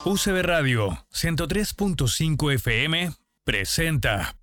UCB Radio 103.5 FM presenta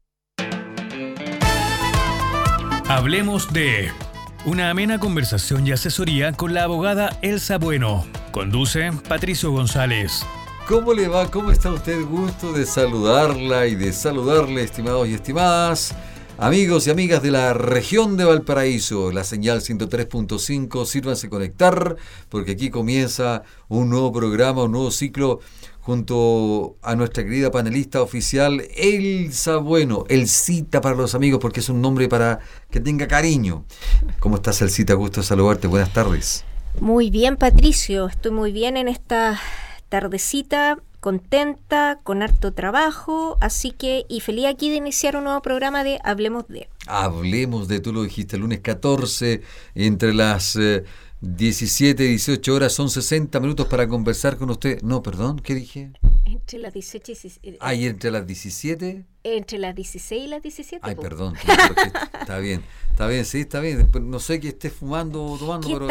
Hablemos de una amena conversación y asesoría con la abogada Elsa Bueno. Conduce Patricio González. ¿Cómo le va? ¿Cómo está usted? Gusto de saludarla y de saludarle, estimados y estimadas, amigos y amigas de la región de Valparaíso. La señal 103.5, sírvanse conectar, porque aquí comienza un nuevo programa, un nuevo ciclo, junto a nuestra querida panelista oficial, Elsa Bueno. Elcita para los amigos, porque es un nombre para que tenga cariño. ¿Cómo estás, Elcita? Gusto de saludarte. Buenas tardes. Muy bien, Patricio. Estoy muy bien en esta tardecita, contenta, con harto trabajo, así que, y feliz aquí de iniciar un nuevo programa de Hablemos de. Hablemos de, tú lo dijiste, el lunes 14, entre las 17 y 18 horas, son 60 minutos para conversar con usted. No, perdón, ¿qué dije? Entre las 18 y 17. ¿Y entre las 17? Entre las 16 y las 17. Ay, perdón, está bien, sí, está bien. Después, no sé qué esté fumando o tomando, pero...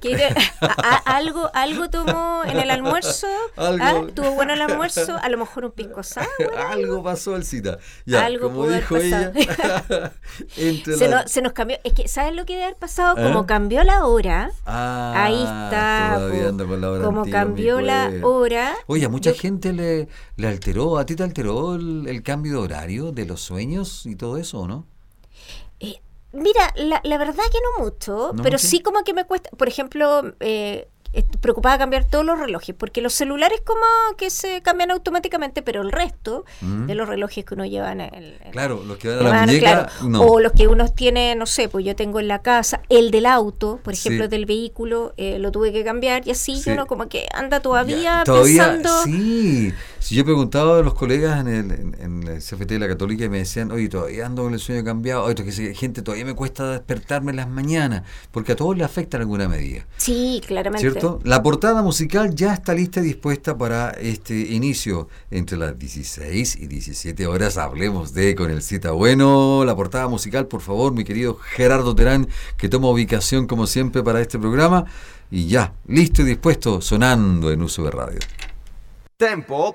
¿Algo tomó en el almuerzo? ¿Tuvo bueno el almuerzo? A lo mejor un pisco sour. Algo pasó, Elcita. Ya, algo como dijo ella, se nos cambió. Es que, ¿sabes lo que debe haber pasado? Como cambió la hora. Ahí está. Todavía ando con la hora como antigua, cambió la hora. Oye, a mucha gente le alteró. ¿A ti te alteró el cambio de horario, de los sueños y todo eso, o no? Mira, la verdad que no mucho, pero sí como que me cuesta. Por ejemplo, estoy preocupada de cambiar todos los relojes, porque los celulares como que se cambian automáticamente, pero el resto de los relojes que uno lleva claro, los que van a la muñeca, claro, no. O los que uno tiene, no sé, pues yo tengo en la casa, el del auto, por ejemplo, del vehículo, lo tuve que cambiar, y así uno como que anda todavía pensando. Sí, si yo preguntaba a los colegas en el CFT de la Católica y me decían, oye, todavía ando con el sueño cambiado, oye, que gente, todavía me cuesta despertarme en las mañanas, porque a todos les afecta en alguna medida. Sí, claramente. ¿Cierto? La portada musical ya está lista y dispuesta para este inicio. Entre las 16 y 17 horas hablemos de con Elcita Bueno. La portada musical, por favor, mi querido Gerardo Terán, que toma ubicación como siempre para este programa. Y ya, listo y dispuesto, sonando en UCB Radio. Tempo.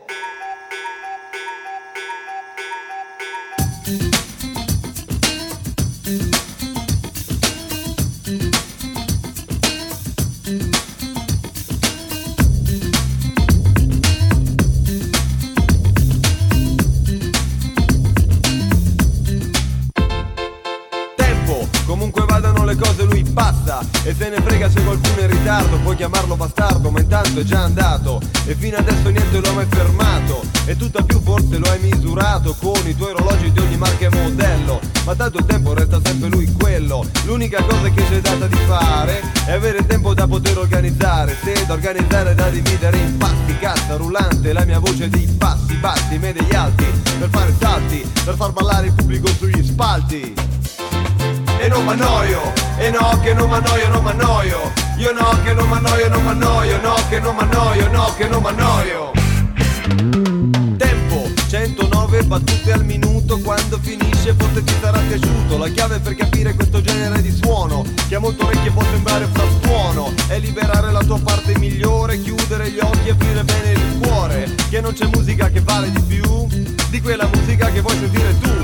Cose lui passa e se ne frega se qualcuno è in ritardo, puoi chiamarlo bastardo ma intanto è già andato e fino adesso niente lo ha mai fermato e tutt'al più forse lo hai misurato con i tuoi orologi di ogni marca e modello, ma tanto il tempo resta sempre lui quello, l'unica cosa che c'è data di fare è avere tempo da poter organizzare, se da organizzare da dividere in pasti, cassa rullante, la mia voce dei passi bassi, medie e alti, per fare salti, per far ballare il pubblico sugli spalti. E non m'annoio, e no che non m'annoio, non m'annoio. Io no che non m'annoio, non m'annoio, no che non m'annoio, no che non m'annoio. Tempo, 109 battute al minuto, quando finisce forse ti sarà piaciuto. La chiave per capire questo genere di suono, che a molte orecchie può sembrare frastuono, è liberare la tua parte migliore, chiudere gli occhi e aprire bene il cuore. Che non c'è musica che vale di più di quella musica che vuoi sentire tu.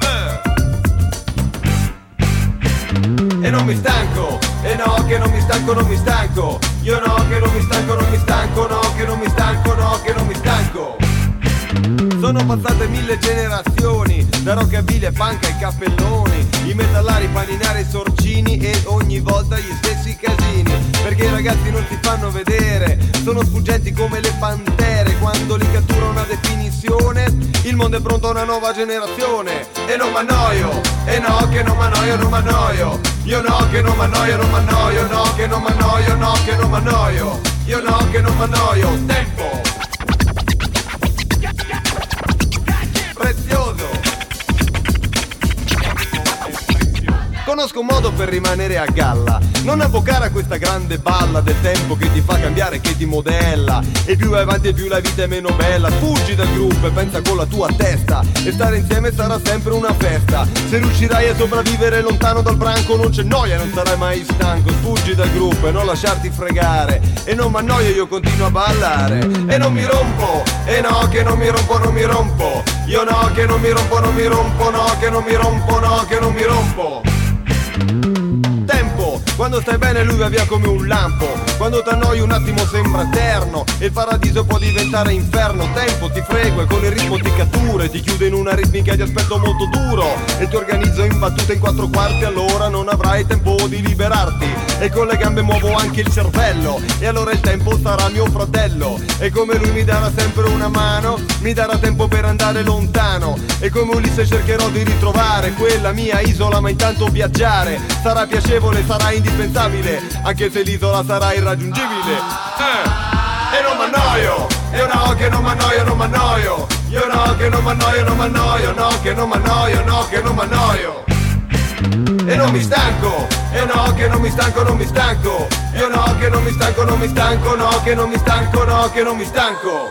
E non mi stanco, e no che non mi stanco, non mi stanco. Io no che non mi stanco, non mi stanco, no che non mi stanco, no che non mi stanco. Sono passate 1000 generazioni, da rockabilly e punk ai cappelloni, i metallari, i paninari, i sorcini e ogni volta gli stessi casini, perché i ragazzi non si fanno vedere, sono sfuggenti come le pantere, quando li cattura una definizione, il mondo è pronto a una nuova generazione. E non m'annoio, e no che non m'annoio, non m'annoio. Io no che non m'annoio, non m'annoio, no che non m'annoio, no che non m'annoio. Io no che non m'annoio. Tempo. Prezioso. Conosco un modo per rimanere a galla, Non avvocare a questa grande balla del tempo che ti fa cambiare, che ti modella. E più vai avanti e più la vita è meno bella. Fuggi dal gruppo e pensa con la tua testa, e stare insieme sarà sempre una festa. Se riuscirai a sopravvivere lontano dal branco non c'è noia, non sarai mai stanco. Sfuggi dal gruppo e non lasciarti fregare. E non m'annoio, io continuo a ballare. E non mi rompo, e no che non mi rompo, non mi rompo. Io no che non mi rompo, non mi rompo, no che non mi rompo, no che non mi rompo. Tempo, quando stai bene lui va via come un lampo. Quando t'annoi un attimo sembra eterno, e il paradiso può diventare inferno. Tempo, ti frego e con il ritmo ti cattura, e ti chiude in una ritmica di aspetto molto duro, e ti organizzo in battute in 4/4. Allora non avrai tempo di liberarti, e con le gambe muovo anche il cervello. E allora il tempo sarà mio fratello, e come lui mi darà sempre una mano, mi darà tempo per andare lontano. E come Ulisse cercherò di ritrovare quella mia isola, ma intanto viaggiare sarà piacevole, sarà indispensabile, anche se l'isola sarà irraggiungibile. E non m'annoio, io no che non m'annoio, non m'annoio. Io no che non m'annoio, non m'annoio, no che non m'annoio, no che non m'annoio. E non mi stanco, e no che non mi stanco, non mi stanco. Io no che non mi stanco, non mi stanco, no che non mi stanco, no che non mi stanco.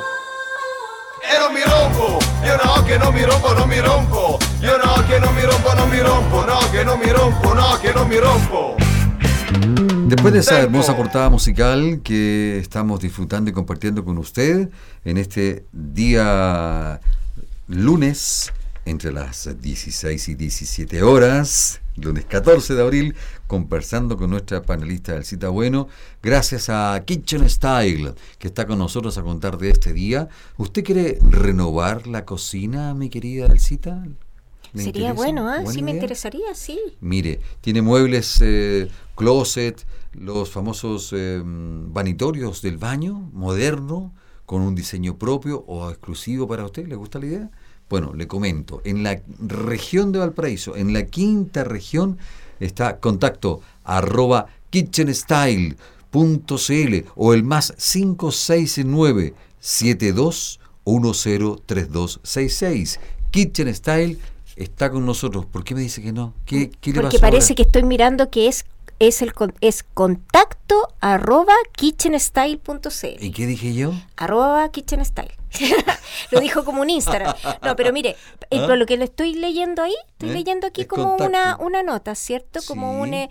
E non mi rompo, io no che non mi rompo, non mi rompo. Io no que no me rompo, no me rompo, no que no me rompo, no que no me rompo. Después de esa hermosa portada musical que estamos disfrutando y compartiendo con usted en este día lunes entre las 16 y 17 horas, lunes 14 de abril, conversando con nuestra panelista Elcita Bueno, gracias a Kitchen Style, que está con nosotros a contar de este día. ¿Usted quiere renovar la cocina, mi querida Elcita? Sería bueno, sí me interesaría, sí. Mire, tiene muebles, closet, los famosos vanitorios del baño, moderno, con un diseño propio o exclusivo para usted. ¿Le gusta la idea? Bueno, le comento, en la región de Valparaíso, en la quinta región, está contacto @kitchenstyle.cl o el más 569 72103266. Kitchen Style está con nosotros. ¿Por qué me dice que no? ¿Qué le pasó? Porque parece ahora que estoy mirando que es contacto @kitchenstyle.cl. ¿Y qué dije yo? @kitchenstyle. Lo dijo como un Instagram. No, pero mire, lo que le estoy leyendo ahí, leyendo aquí es como una nota, ¿cierto? Sí. Como un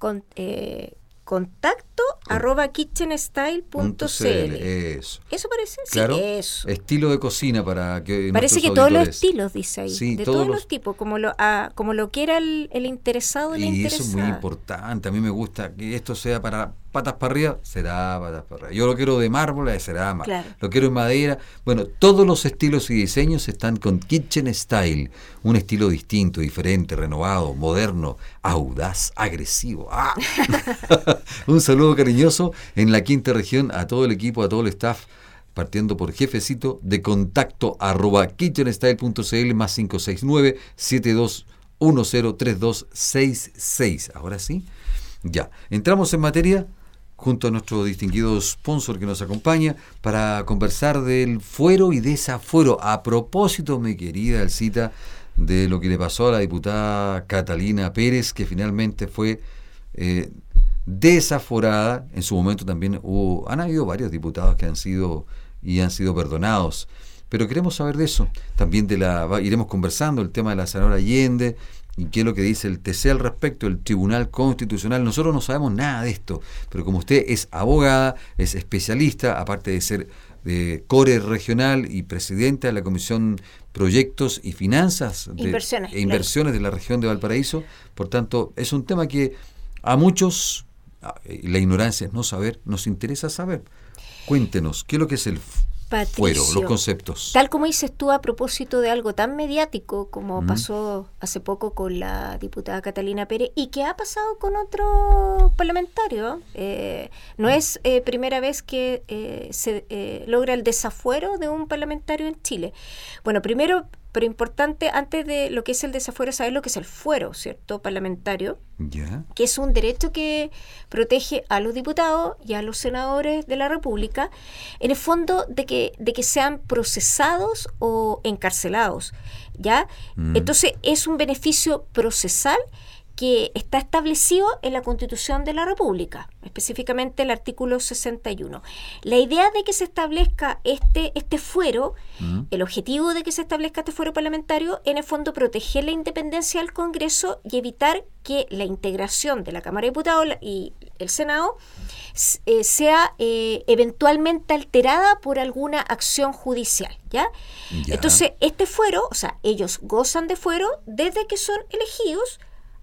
contacto @kitchenstyle.cl. Eso parece, claro, sí, eso. Estilo de cocina para que parece que todos los estilos, dice ahí, sí, de todos los tipos, como lo quiera el interesado. Y eso es muy importante. A mí me gusta que esto sea para patas para arriba, será patas para arriba. Yo lo quiero de mármol, será mármol. Claro. Lo quiero en madera. Bueno, todos los estilos y diseños están con Kitchen Style. Un estilo distinto, diferente, renovado, moderno, audaz, agresivo. ¡Ah! Un saludo cariñoso en la quinta región a todo el equipo, a todo el staff, partiendo por jefecito de contacto @kitchenstyle.cl más 569 72103266. Ahora sí, ya, entramos en materia junto a nuestro distinguido sponsor que nos acompaña para conversar del fuero y desafuero. A propósito, mi querida Elcita, de lo que le pasó a la diputada Catalina Pérez, que finalmente fue desaforada. En su momento también han habido varios diputados que han sido perdonados, pero queremos saber de eso. También iremos conversando el tema de la senadora Allende y qué es lo que dice el TC al respecto, el Tribunal Constitucional. Nosotros no sabemos nada de esto, pero como usted es abogada, es especialista, aparte de ser core regional y presidenta de la Comisión Proyectos y Finanzas e Inversiones de la región de Valparaíso, por tanto es un tema que a muchos, la ignorancia es no saber, nos interesa saber. Cuéntenos, ¿qué es lo que es el fuero, los conceptos? Tal como dices tú, a propósito de algo tan mediático como pasó hace poco con la diputada Catalina Pérez y que ha pasado con otro parlamentario, no es primera vez que se logra el desafuero de un parlamentario en Chile. Bueno, primero, pero importante, antes de lo que es el desafuero, saber lo que es el fuero, ¿cierto? Parlamentario, que es un derecho que protege a los diputados y a los senadores de la República, en el fondo de que sean procesados o encarcelados, ¿ya? Entonces, es un beneficio procesal que está establecido en la Constitución de la República, específicamente el artículo 61. La idea de que se establezca este fuero, el objetivo de que se establezca este fuero parlamentario, en el fondo proteger la independencia del Congreso y evitar que la integración de la Cámara de Diputados y el Senado sea eventualmente alterada por alguna acción judicial, ¿ya? Entonces, este fuero, o sea, ellos gozan de fuero desde que son elegidos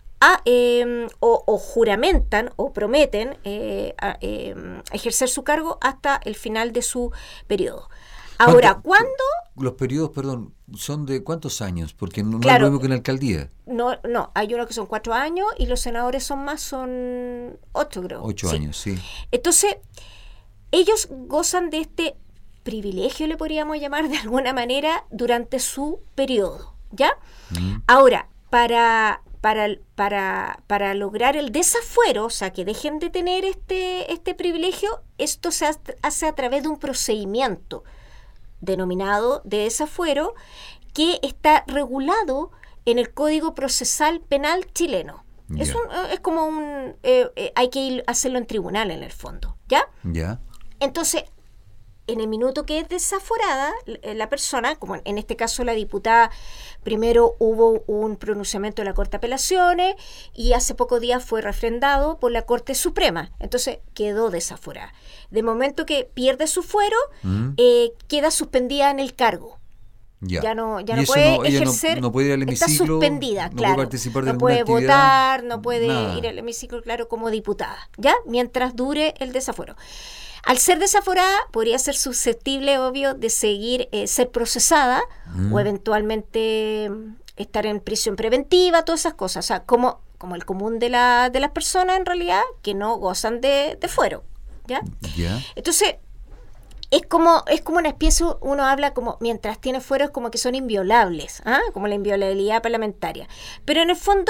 o juramentan o prometen ejercer su cargo hasta el final de su periodo. Ahora, ¿cuándo? Los periodos, perdón, ¿son de cuántos años? Porque no claro, es lo mismo que en la alcaldía. No, hay uno que son 4 años y los senadores son 8, creo. 8 años, sí. Entonces, ellos gozan de este privilegio, le podríamos llamar de alguna manera, durante su periodo, ¿ya? Ahora, para lograr el desafuero, o sea, que dejen de tener este privilegio, esto se hace a través de un procedimiento denominado de desafuero que está regulado en el Código Procesal Penal chileno. Es como hay que hacerlo en tribunal en el fondo, ¿ya? Entonces, en el minuto que es desaforada la persona, como en este caso la diputada, primero hubo un pronunciamiento de la Corte de Apelaciones y hace pocos días fue refrendado por la Corte Suprema, entonces quedó desaforada. De momento que pierde su fuero, queda suspendida en el cargo. Ya no puede ejercer, no puede ir al hemiciclo, está suspendida, no claro, puede participar de no puede actividad, votar, no puede nada. ir al hemiciclo, claro, como diputada, ¿ya? Mientras dure el desafuero. Al ser desaforada, podría ser susceptible, obvio, de seguir, ser procesada o eventualmente estar en prisión preventiva, todas esas cosas. O sea, como el común de las personas, en realidad, que no gozan de fuero, ¿ya? Entonces, es como una especie, uno habla como, mientras tiene fuero, es como que son inviolables, como la inviolabilidad parlamentaria. Pero en el fondo,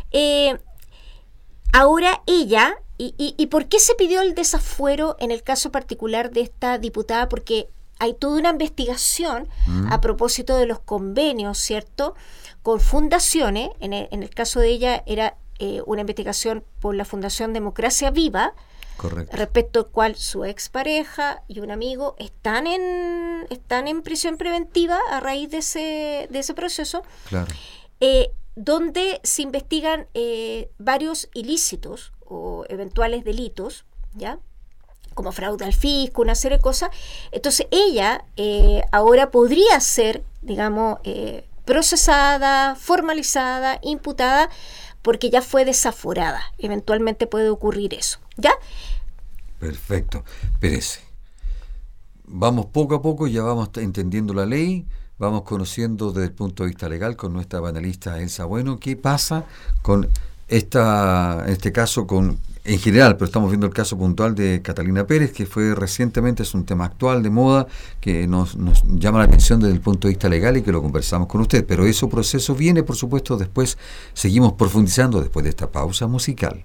ahora ella... ¿Y por qué se pidió el desafuero en el caso particular de esta diputada? Porque hay toda una investigación a propósito de los convenios, ¿cierto?, con fundaciones. En el caso de ella era una investigación por la Fundación Democracia Viva. Correcto. Respecto al cual su expareja y un amigo están en prisión preventiva a raíz de ese proceso. Claro. Donde se investigan varios ilícitos o eventuales delitos, ¿ya? Como fraude al fisco, una serie de cosas. Entonces ella ahora podría ser, digamos, procesada, formalizada, imputada, porque ya fue desaforada. Eventualmente puede ocurrir eso, ¿ya? Perfecto. Espérese. Vamos poco a poco, ya vamos entendiendo la ley, vamos conociendo desde el punto de vista legal con nuestra panelista Elsa Bueno qué pasa con en este caso en general, pero estamos viendo el caso puntual de Catalina Pérez, que fue recientemente, es un tema actual de moda, que nos llama la atención desde el punto de vista legal y que lo conversamos con usted, pero ese proceso viene, por supuesto, después seguimos profundizando después de esta pausa musical.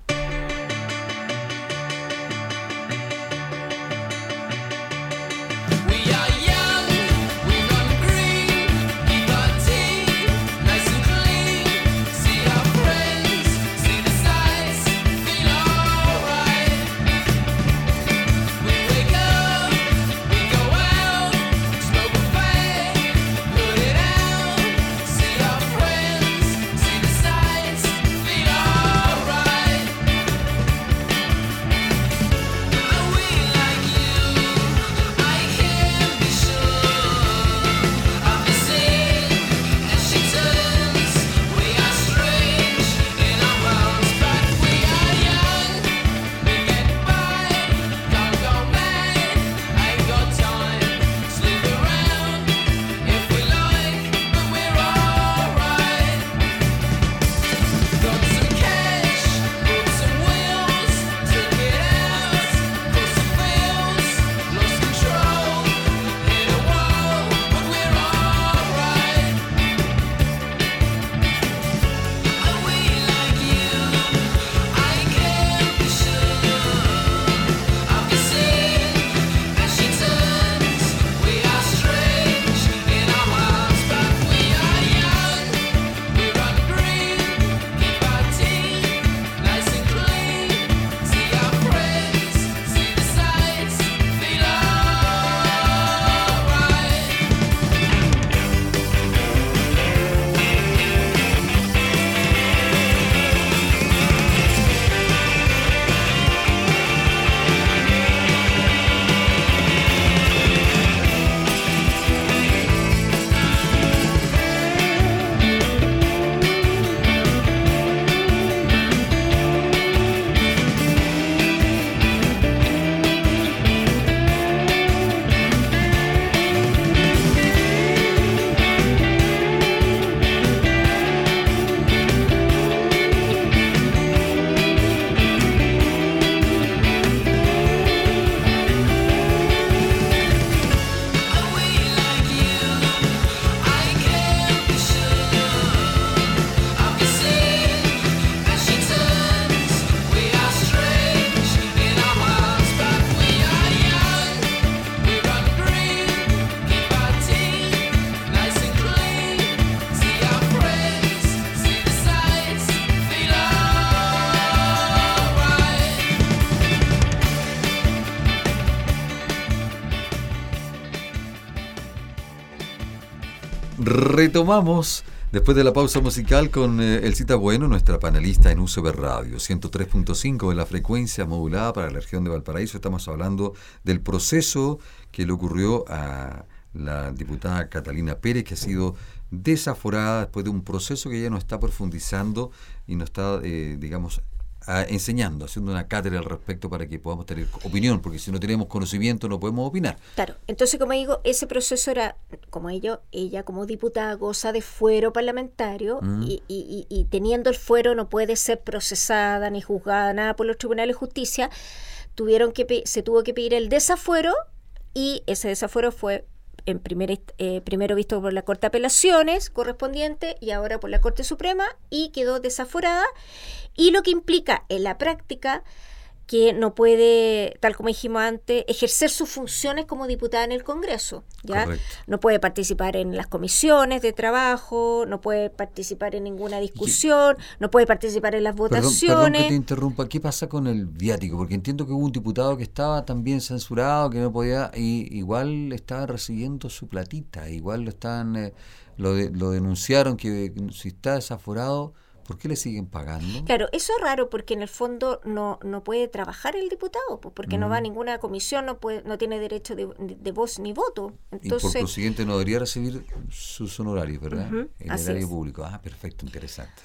Retomamos después de la pausa musical con Elcita Bueno, nuestra panelista en UCB Radio, 103.5 de la frecuencia modulada para la región de Valparaíso. Estamos hablando del proceso que le ocurrió a la diputada Catalina Pérez, que ha sido desaforada después de un proceso que ella nos está profundizando y nos está, enseñando, haciendo una cátedra al respecto para que podamos tener opinión, porque si no tenemos conocimiento no podemos opinar. Claro, entonces como digo, ese proceso era, como ella como diputada goza de fuero parlamentario y teniendo el fuero no puede ser procesada ni juzgada nada por los tribunales de justicia, se tuvo que pedir el desafuero y ese desafuero fue primero visto por la Corte de Apelaciones correspondiente y ahora por la Corte Suprema y quedó desaforada, y lo que implica en la práctica que no puede, tal como dijimos antes, ejercer sus funciones como diputada en el Congreso, ¿ya? Correcto. No puede participar en las comisiones de trabajo, no puede participar en ninguna discusión, no puede participar en las votaciones. Perdón que te interrumpa, ¿qué pasa con el viático? Porque entiendo que hubo un diputado que estaba también censurado, que no podía, y igual estaba recibiendo su platita, igual lo denunciaron, que si está desaforado, ¿por qué le siguen pagando? Claro, eso es raro porque en el fondo no puede trabajar el diputado, pues, porque no va a ninguna comisión, no tiene derecho de voz ni voto. Entonces, y por consiguiente no debería recibir sus honorarios, ¿verdad? El erario público. Ah, perfecto, interesante.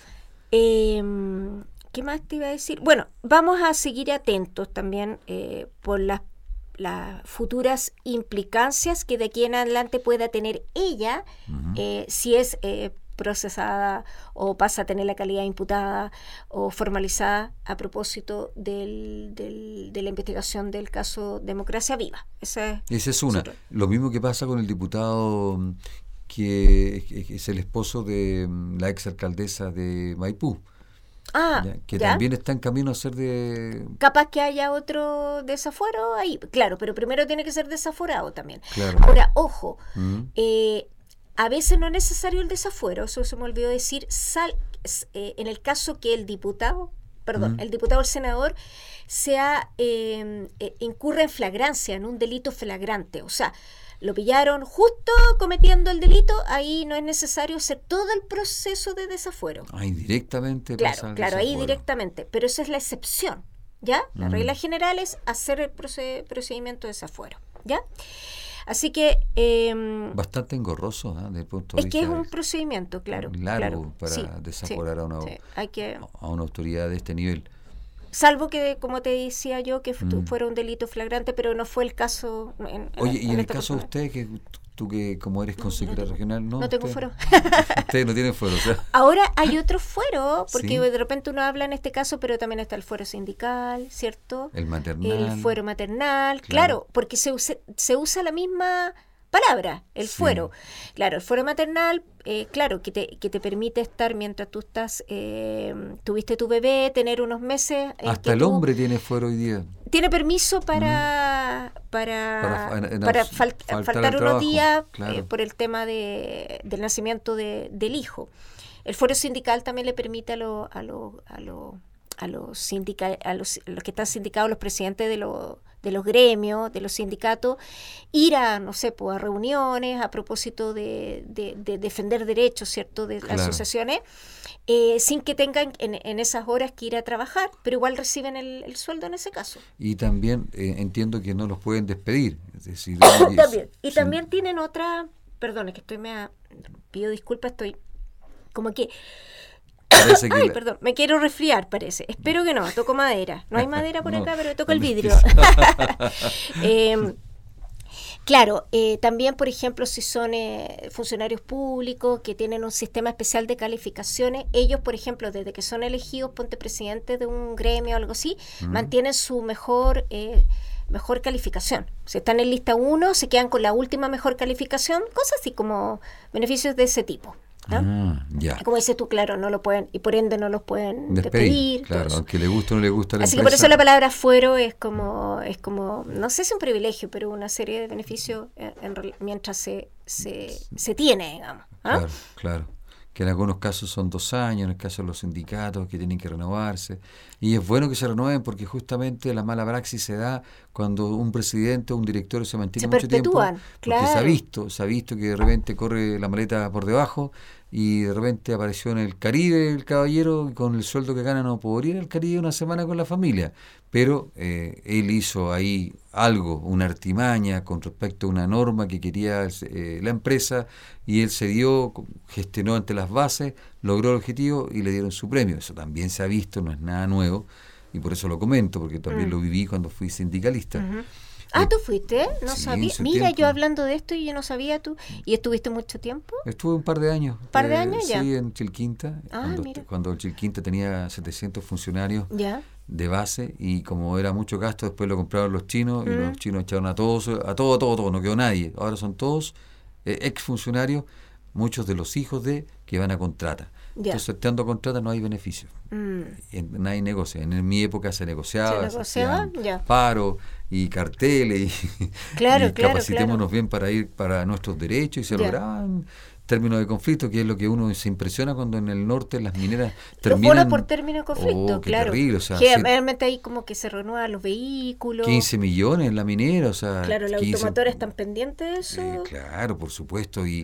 ¿Qué más te iba a decir? Bueno, vamos a seguir atentos también por las futuras implicancias que de aquí en adelante pueda tener ella, si es procesada o pasa a tener la calidad imputada o formalizada a propósito de la investigación del caso Democracia Viva. Esa es una. Lo mismo que pasa con el diputado que es el esposo de la exalcaldesa de Maipú. También está en camino a ser de... Capaz que haya otro desafuero ahí, claro, pero primero tiene que ser desaforado también. Claro. Ahora, ojo, a veces no es necesario el desafuero, eso se me olvidó decir, en el caso que el diputado o el senador incurre en flagrancia, en un delito flagrante, o sea, lo pillaron justo cometiendo el delito, ahí no es necesario hacer todo el proceso de desafuero. Ahí directamente pasa el Claro, ahí desafuero. Directamente, pero esa es la excepción, ¿ya? La regla general es hacer el procedimiento de desafuero, ¿ya? Así que... bastante engorroso, ¿eh? Desde el punto de es vista que es un procedimiento, claro. Largo para desaforar a una autoridad de este nivel. Salvo que, como te decía yo, que fuera un delito flagrante, pero no fue el caso. Oye, y en el caso de usted, que tú que como eres consejera regional, no tengo fuero. Usted no tiene fuero, o sea. Ahora hay otro fuero, porque de repente uno habla en este caso, pero también está el fuero sindical, ¿cierto? El maternal. El fuero maternal, claro, porque se usa la misma palabra, el fuero. Claro, el fuero maternal, claro, que te permite estar mientras tú estás, tuviste tu bebé, tener unos meses. Hasta el hombre tiene fuero hoy día. Tiene permiso para faltar unos días, claro, por el tema del nacimiento del hijo. El fuero sindical también le permite a los que están sindicados, los presidentes de los gremios, de los sindicatos, ir a, no sé, pues, a reuniones a propósito de defender derechos, ¿cierto?, de las asociaciones, sin que tengan en esas horas que ir a trabajar, pero igual reciben el sueldo en ese caso. Y también entiendo que no los pueden despedir. Es decir, también. Y también tienen otra, perdón, es que pido disculpas, estoy como que... perdón, me quiero resfriar, parece. Espero que no, toco madera. No hay madera por acá, pero toco el vidrio. Claro, también, por ejemplo, si son funcionarios públicos que tienen un sistema especial de calificaciones, ellos, por ejemplo, desde que son elegidos, ponte presidente de un gremio o algo así, mantienen su mejor calificación. Si están en lista 1, se quedan con la última mejor calificación, cosas así como beneficios de ese tipo, ¿no? Como dices tú, claro, no lo pueden, y por ende no los pueden despedir. Claro, aunque le guste o no le gusta a la Así empresa. que por eso la palabra fuero es como, no sé si es un privilegio, pero una serie de beneficios mientras se tiene, digamos. Claro. que en algunos casos son 2 años, en el caso de los sindicatos que tienen que renovarse. Y es bueno que se renueven porque justamente la mala praxis se da cuando un presidente o un director se mantiene mucho tiempo. Porque claro. se ha visto que de repente corre la maleta por debajo y de repente apareció en el Caribe el caballero y con el sueldo que gana no podría ir al Caribe una semana con la familia. Pero él hizo ahí algo, una artimaña con respecto a una norma que quería la empresa y él se dio, gestionó ante las bases, logró el objetivo y le dieron su premio. Eso también se ha visto, no es nada nuevo y por eso lo comento, porque también lo viví cuando fui sindicalista. ¿Tú fuiste? No sí, sabía. Mira, tiempo. Yo hablando de esto y yo no sabía tú. ¿Y estuviste mucho tiempo? Estuve un par de años. ¿Un par de años ya? Sí, en Chilquinta. Cuando Chilquinta tenía 700 funcionarios de base y como era mucho gasto, después lo compraron los chinos y los chinos echaron a todo, no quedó nadie. Ahora son todos exfuncionarios, muchos de los hijos que van a contrata. Entonces, estando a contrata no hay beneficio. Nadie negocia. En mi época se negociaba, paro y carteles y capacitémonos bien para ir para nuestros derechos y se lograban términos de conflicto, que es lo que uno se impresiona cuando en el norte las mineras terminan... Los bonos por término de conflicto, claro. Terrible, o sea, realmente ahí como que se renuevan los vehículos. 15 millones en la minera, o sea... Claro, los automotores están pendientes de eso. Claro, por supuesto, y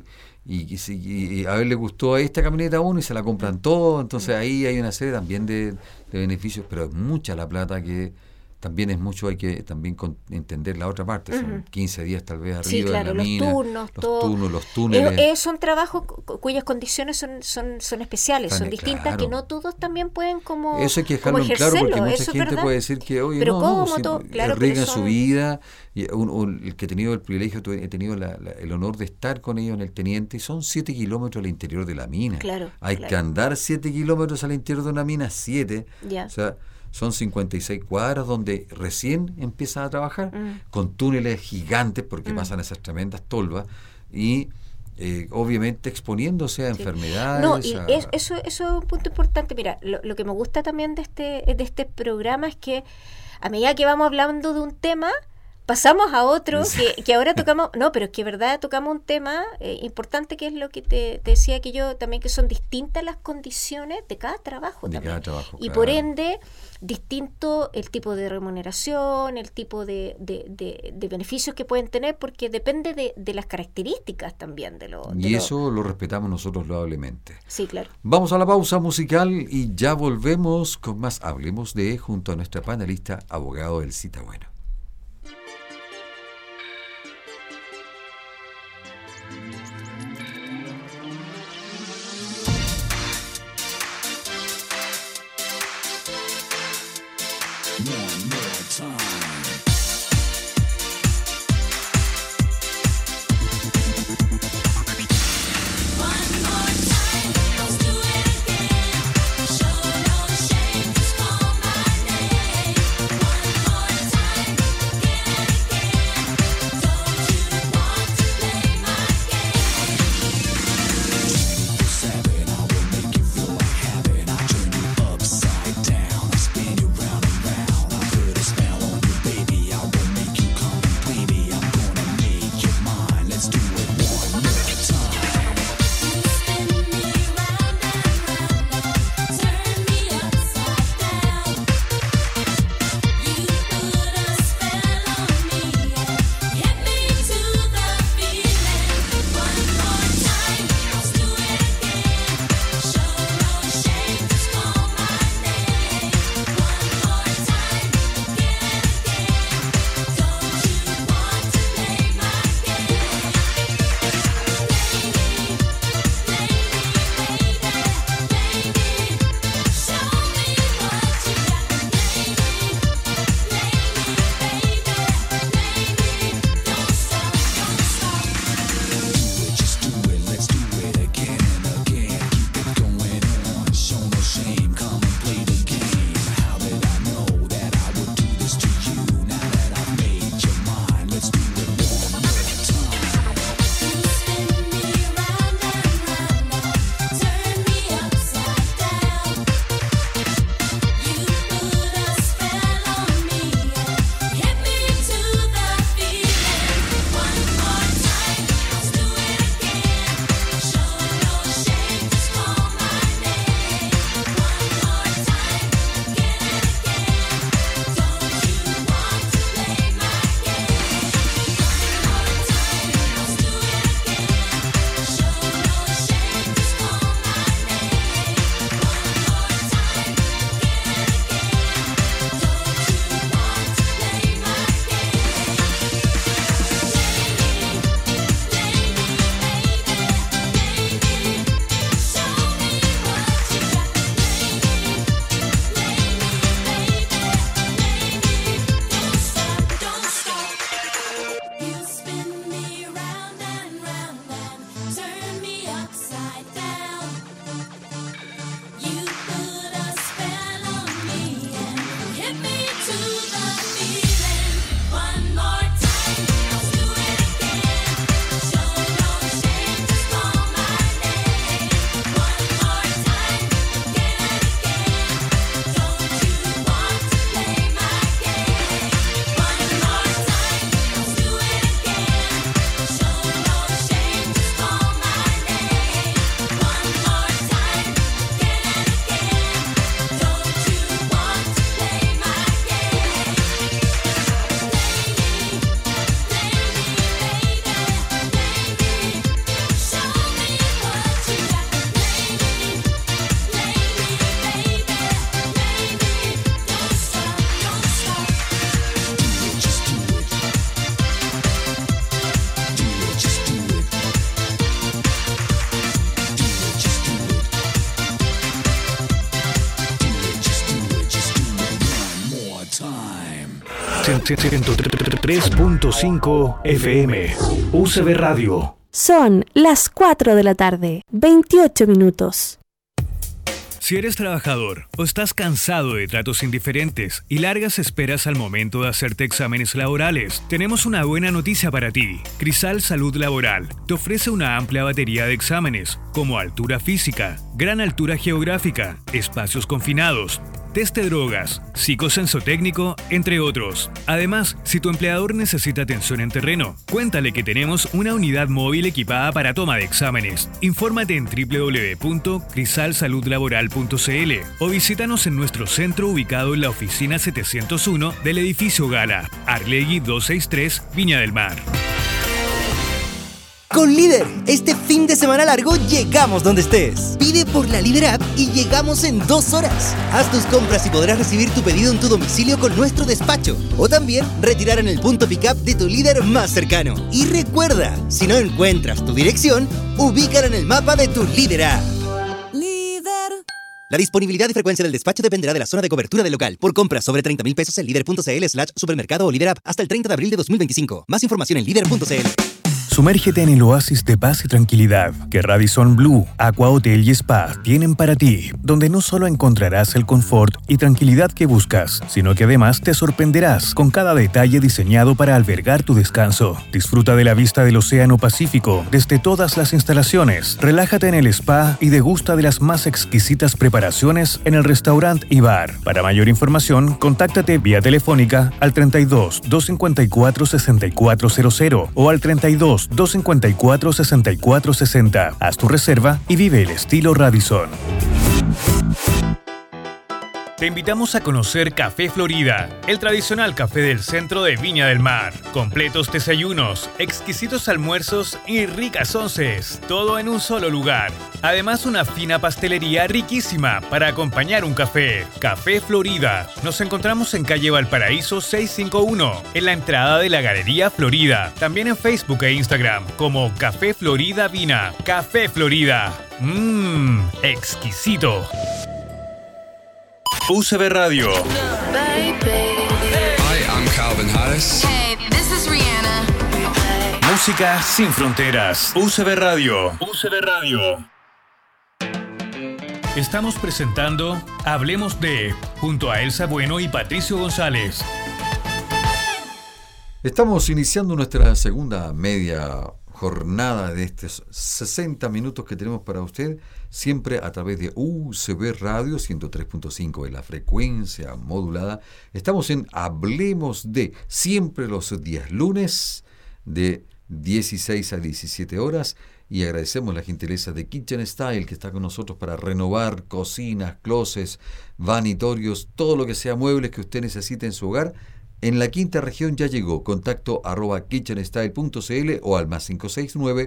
a ver, le gustó a esta camioneta a uno y se la compran todo, entonces ahí hay una serie también de beneficios, pero es mucha la plata que también es mucho, hay que también entender la otra parte, son 15 días tal vez arriba en la mina, los turnos, los túneles. Son trabajos cuyas condiciones son especiales, son distintas, que no todos también pueden como eso hay que dejarlo en claro, porque mucha gente puede decir que, oye, pero arriesgan su vida, y el que he tenido el privilegio, he tenido el honor de estar con ellos en el Teniente, y son 7 kilómetros al interior de la mina. Hay que andar 7 kilómetros al interior de una mina, 7, o sea, son 56 cuadras donde recién empiezan a trabajar, con túneles gigantes porque pasan esas tremendas tolvas y obviamente exponiéndose a enfermedades. No, y eso es un punto importante. Mira, lo que me gusta también de este programa es que a medida que vamos hablando de un tema, pasamos a otro que ahora tocamos, pero es que verdad tocamos un tema importante, que es lo que te decía que yo también, que son distintas las condiciones de cada trabajo. Y por ende, distinto el tipo de remuneración, el tipo de beneficios que pueden tener, porque depende de las características también eso lo respetamos nosotros loablemente. Sí, claro. Vamos a la pausa musical y ya volvemos con más Hablemos de, junto a nuestra panelista, abogado Elcita Bueno. Show no shame, just call my name. One more time. 103.5 FM. UCB Radio. Son las 4 de la tarde, 28 minutos. Si eres trabajador o estás cansado de tratos indiferentes y largas esperas al momento de hacerte exámenes laborales, tenemos una buena noticia para ti. Crisal Salud Laboral te ofrece una amplia batería de exámenes, como altura física, gran altura geográfica, espacios confinados, test de drogas, psicosensotécnico, entre otros. Además, si tu empleador necesita atención en terreno, cuéntale que tenemos una unidad móvil equipada para toma de exámenes. Infórmate en www.crisalsaludlaboral.cl o visítanos en nuestro centro ubicado en la oficina 701 del edificio Gala, Arlegui 263, Viña del Mar. Con Líder, este fin de semana largo llegamos donde estés. Pide por la Líder App y llegamos en 2 horas. Haz tus compras y podrás recibir tu pedido en tu domicilio con nuestro despacho. O también retirar en el punto pick-up de tu Líder más cercano. Y recuerda, si no encuentras tu dirección, ubícala en el mapa de tu Líder App. Líder. La disponibilidad y frecuencia del despacho dependerá de la zona de cobertura del local. Por compras sobre 30.000 pesos en líder.cl/supermercado o Líder App hasta el 30 de abril de 2025. Más información en líder.cl. Sumérgete en el oasis de paz y tranquilidad que Radisson Blu, Aqua Hotel y Spa tienen para ti, donde no solo encontrarás el confort y tranquilidad que buscas, sino que además te sorprenderás con cada detalle diseñado para albergar tu descanso. Disfruta de la vista del Océano Pacífico desde todas las instalaciones, relájate en el spa y degusta de las más exquisitas preparaciones en el restaurante y bar. Para mayor información, contáctate vía telefónica al 32 254 6400 o al 32 254 6460. Haz tu reserva y vive el estilo Radisson. Te invitamos a conocer Café Florida, el tradicional café del centro de Viña del Mar. Completos desayunos, exquisitos almuerzos y ricas onces, todo en un solo lugar. Además, una fina pastelería riquísima para acompañar un café. Café Florida. Nos encontramos en calle Valparaíso 651, en la entrada de la Galería Florida. También en Facebook e Instagram como Café Florida Vina. Café Florida. Exquisito. UCB Radio. Hi, I'm Calvin Harris. Hey, this is Rihanna. Música sin fronteras. UCB Radio. UCB Radio. Estamos presentando Hablemos de, junto a Elsa Bueno y Patricio González. Estamos iniciando nuestra segunda media jornada de estos 60 minutos que tenemos para usted, siempre a través de UCB Radio 103.5 en la frecuencia modulada. Estamos en Hablemos de, siempre los días lunes de 16 a 17 horas, y agradecemos la gentileza de Kitchen Style, que está con nosotros para renovar cocinas, closets, vanitorios, todo lo que sea muebles que usted necesite en su hogar. En la quinta región ya llegó. Contacto @kitchenstyle.cl o al +569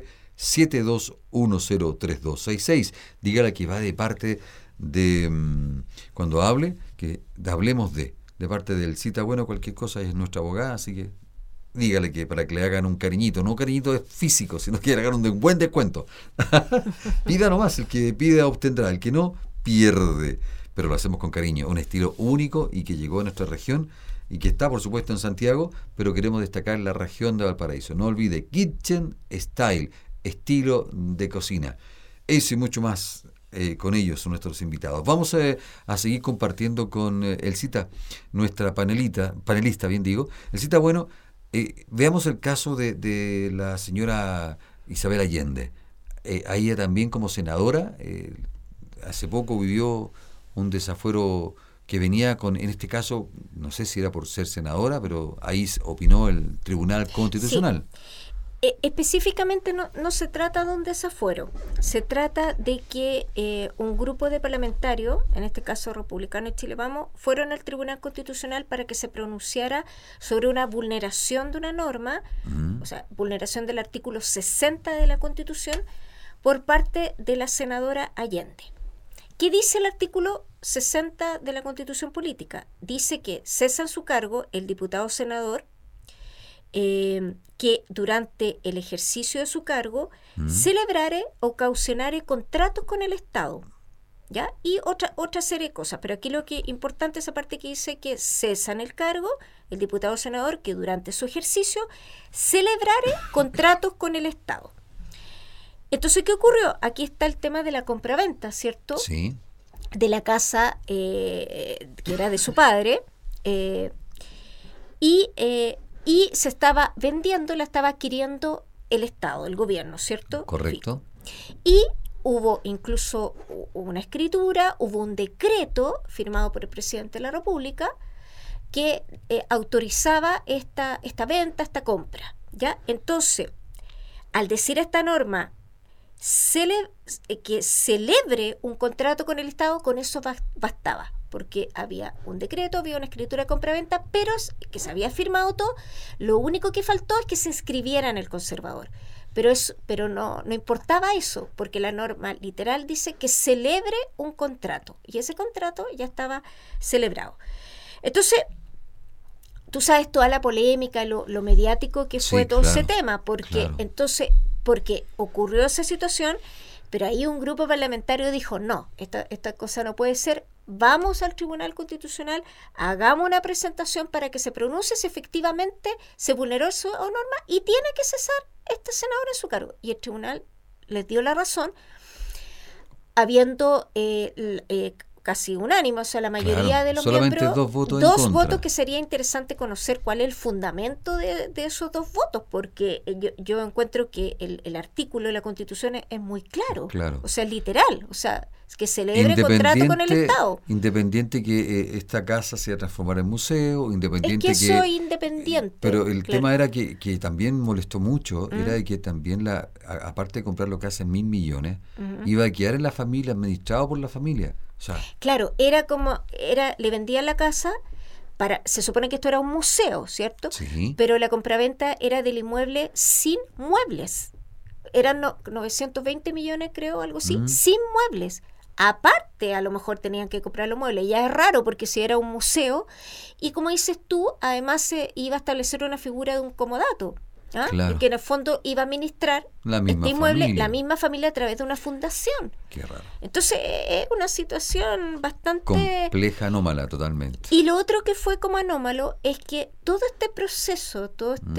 72103266. Dígale que va de parte de, cuando hable, que hablemos de parte del Cita Bueno, cualquier cosa, es nuestra abogada, así que dígale que para que le hagan un cariñito, no cariñito es físico, sino que le hagan un buen descuento. Pida nomás, el que pida obtendrá, el que no, pierde. Pero lo hacemos con cariño, un estilo único y que llegó a nuestra región y que está, por supuesto, en Santiago, pero queremos destacar la región de Valparaíso. No olvide, Kitchen Style, estilo de cocina. Eso y mucho más con ellos son nuestros invitados. Vamos a seguir compartiendo con Elcita, nuestra panelista, bien digo. Elcita, bueno, veamos el caso de la señora Isabel Allende. A ella también como senadora, hace poco vivió un desafuero que venía con, en este caso, no sé si era por ser senadora, pero ahí opinó el Tribunal Constitucional. Sí. Específicamente no se trata de un desafuero, se trata de que un grupo de parlamentarios, en este caso republicanos de Chile Vamos, fueron al Tribunal Constitucional para que se pronunciara sobre una vulneración de una norma, o sea, vulneración del artículo 60 de la Constitución por parte de la senadora Allende. ¿Qué dice el artículo 60 de la Constitución Política? Dice que cesa en su cargo el diputado senador que durante el ejercicio de su cargo celebrare o caucionare contratos con el Estado. ¿ya? Y otra serie de cosas. Pero aquí lo que importante es esa parte que dice que cesa en el cargo el diputado o senador que durante su ejercicio celebrare contratos con el Estado. Entonces, ¿qué ocurrió? Aquí está el tema de la compraventa, ¿cierto? Sí. De la casa que era de su padre, y se estaba vendiendo, la estaba adquiriendo el Estado, el gobierno, ¿cierto? Correcto. Y hubo incluso una escritura, hubo un decreto firmado por el presidente de la República que autorizaba esta venta, esta compra, ¿ya? Entonces, al decir esta norma que celebre un contrato con el Estado, con eso bastaba, porque había un decreto, había una escritura de compraventa, pero que se había firmado todo. Lo único que faltó es que se inscribiera en el conservador, pero no importaba eso, porque la norma literal dice que celebre un contrato, y ese contrato ya estaba celebrado. Entonces, tú sabes toda la polémica, lo mediático que fue todo ese tema, porque entonces, porque ocurrió esa situación, pero ahí un grupo parlamentario dijo, no, esta cosa no puede ser, vamos al Tribunal Constitucional, hagamos una presentación para que se pronuncie si efectivamente se vulneró su norma y tiene que cesar este senador en su cargo. Y el tribunal les dio la razón, habiendo casi unánime, o sea, la mayoría de los miembros, dos votos que sería interesante conocer cuál es el fundamento de esos 2 votos, porque yo encuentro que el artículo de la Constitución es muy claro, o sea, es literal, o sea, es que celebre contrato con el Estado. Independiente que esta casa se va a transformar en museo, independiente es que soy independiente. Pero el tema era que también molestó mucho, era de que también, aparte de comprar lo que hacen 1.000 millones, iba a quedar en la familia, administrado por la familia. O sea, claro, le vendían la casa se supone que esto era un museo, ¿cierto? Sí. Pero la compraventa era del inmueble sin muebles. Eran 920 millones, creo, algo así, sin muebles. Aparte, a lo mejor tenían que comprar los muebles. Ya es raro porque si era un museo, y como dices tú, además se iba a establecer una figura de un comodato. Claro. Que en el fondo iba a administrar este inmueble, la misma familia, a través de una fundación. Qué raro. Entonces es una situación bastante compleja, anómala totalmente. Y lo otro que fue como anómalo es que todo este proceso,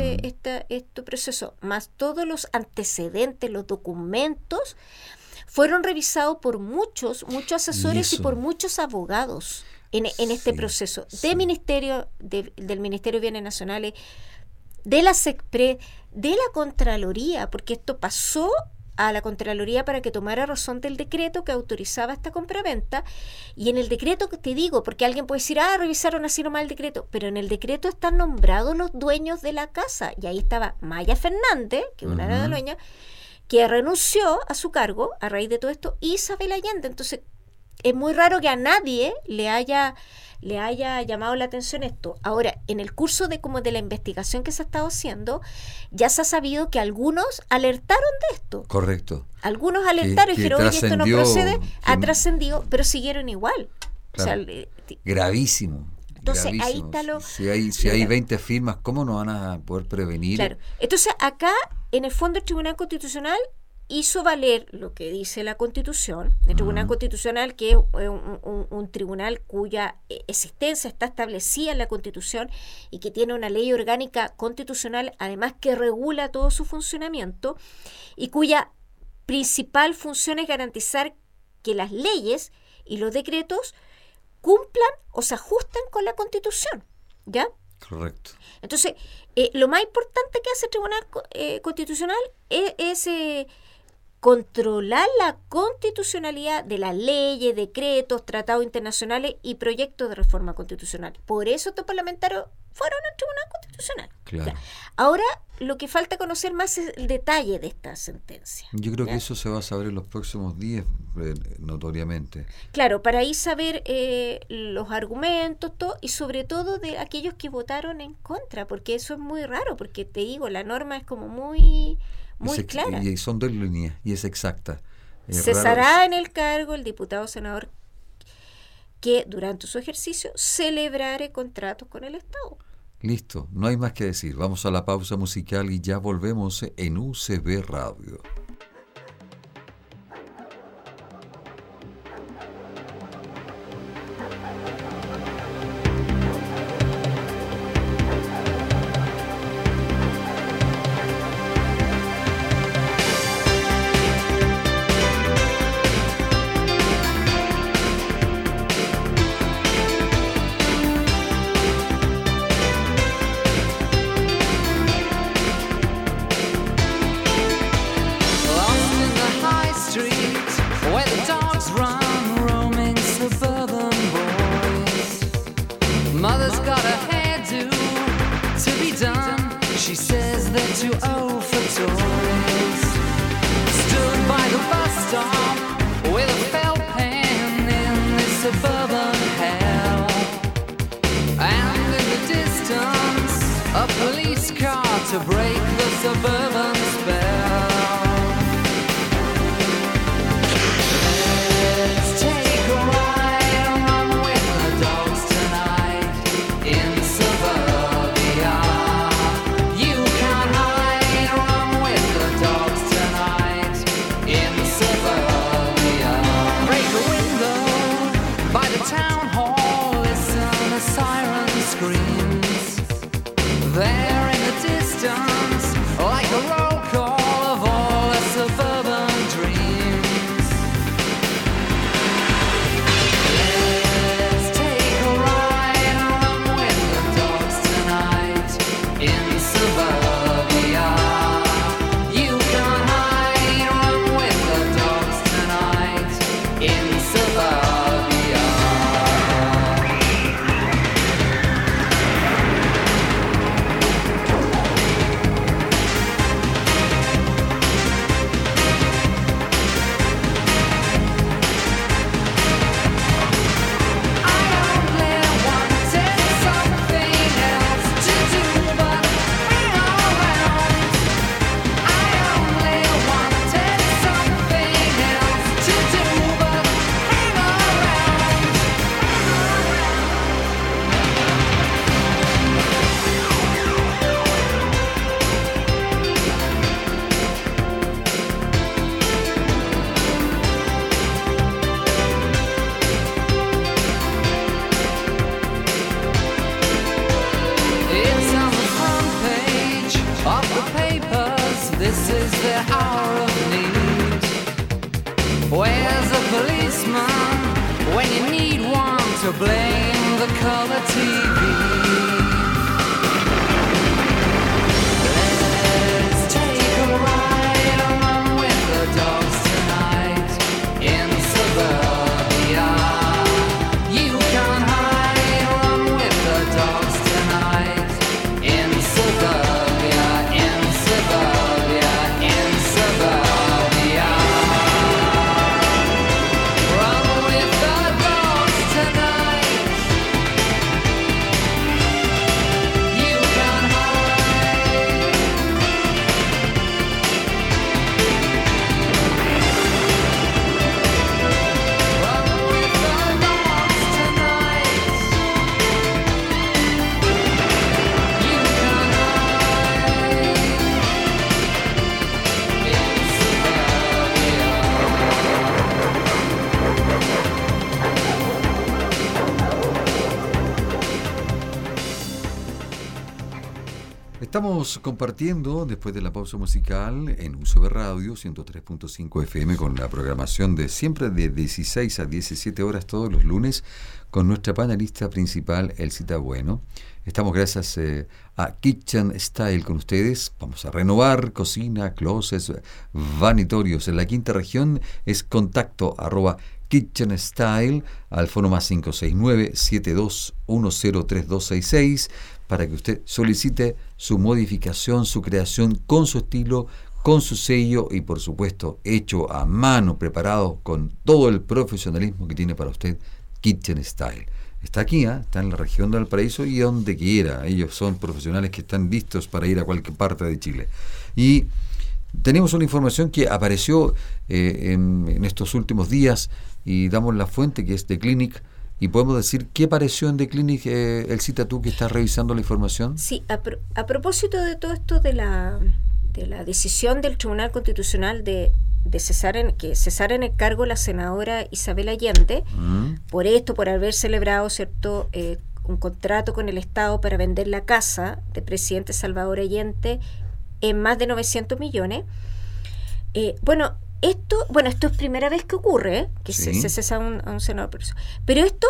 este proceso, más todos los antecedentes, los documentos, fueron revisados por muchos asesores y por muchos abogados en este proceso del Ministerio de Bienes Nacionales, de la SECPRED, de la Contraloría, porque esto pasó a la Contraloría para que tomara razón del decreto que autorizaba esta compraventa. Y en el decreto, que te digo, porque alguien puede decir, revisaron así nomás el decreto, pero en el decreto están nombrados los dueños de la casa, y ahí estaba Maya Fernández, que una era la dueña, que renunció a su cargo a raíz de todo esto, y Isabel Allende. Entonces es muy raro que a nadie le haya llamado la atención esto. Ahora, en el curso de la investigación que se ha estado haciendo, ya se ha sabido que algunos alertaron de esto. Correcto. Algunos alertaron y dijeron, oye, esto no procede, ha trascendido, pero siguieron igual. Claro. O sea, gravísimo. Entonces, gravísimo. ahí está Si hay 20 firmas, ¿cómo no van a poder prevenir? Claro. Entonces, acá, en el fondo, el Tribunal Constitucional hizo valer lo que dice la Constitución, el Tribunal Constitucional, que es un tribunal cuya existencia está establecida en la Constitución y que tiene una ley orgánica constitucional, además, que regula todo su funcionamiento, y cuya principal función es garantizar que las leyes y los decretos cumplan o se ajusten con la Constitución, ¿ya? Correcto. Entonces, lo más importante que hace el Tribunal Constitucional es controlar la constitucionalidad de las leyes, decretos, tratados internacionales y proyectos de reforma constitucional. Por eso estos parlamentarios fueron al Tribunal Constitucional. Claro. Ya. Ahora, lo que falta conocer más es el detalle de esta sentencia. Yo creo que eso se va a saber en los próximos días, notoriamente. Claro, para ahí saber los argumentos, todo, y sobre todo de aquellos que votaron en contra, porque eso es muy raro, porque te digo, la norma es como muy clara. Y son 2 líneas, y es exacta. Cesará en el cargo el diputado o senador que durante su ejercicio celebrare contratos con el Estado. Listo, no hay más que decir. Vamos a la pausa musical y ya volvemos en UCB Radio. suburban spell. Let's take a ride and run with the dogs tonight in suburbia. You can't hide, run with the dogs tonight in suburbia. Break a window by the town hall, listen to siren screams. There in the distance, like a roll call of all the suburban dreams. Let's take a ride and run with the dogs tonight in suburbia. You can't hide, run with the dogs tonight in suburbia. It's on the front page of the papers. This is the hour of need. Where's the policeman when you need one to blame the color TV? Let's take a ride and run with the dogs tonight in suburbia. You can't hide, run with the dogs tonight in suburbia, in suburbia, in suburbia. Run with the dogs tonight. You can't hide. Run with the dogs tonight. You can't hide in suburbia. Estamos compartiendo, después de la pausa musical, en UCB Radio 103.5 FM, con la programación de siempre de 16 a 17 horas todos los lunes, con nuestra panelista principal, Elcita Bueno. Estamos gracias a Kitchen Style con ustedes. Vamos a renovar cocina, closets, vanitorios. En la quinta región es contacto @Kitchen Style al fono más 569-72103266 para que usted solicite su modificación, su creación con su estilo, con su sello y por supuesto hecho a mano, preparado con todo el profesionalismo que tiene para usted Kitchen Style. Está aquí, está en la región de Valparaíso y donde quiera. Ellos son profesionales que están listos para ir a cualquier parte de Chile. Y tenemos una información que apareció en estos últimos días y damos la fuente, que es The Clinic, y podemos decir qué apareció en The Clinic. Elcita, tú que estás revisando la información. Sí, a propósito de todo esto de la decisión del Tribunal Constitucional de cesar en el cargo la senadora Isabel Allende, por haber celebrado, ¿cierto?, un contrato con el Estado para vender la casa del presidente Salvador Allende en más de 900 millones. Esto es primera vez que ocurre, que sí, se cesa a un senador por eso. Pero esto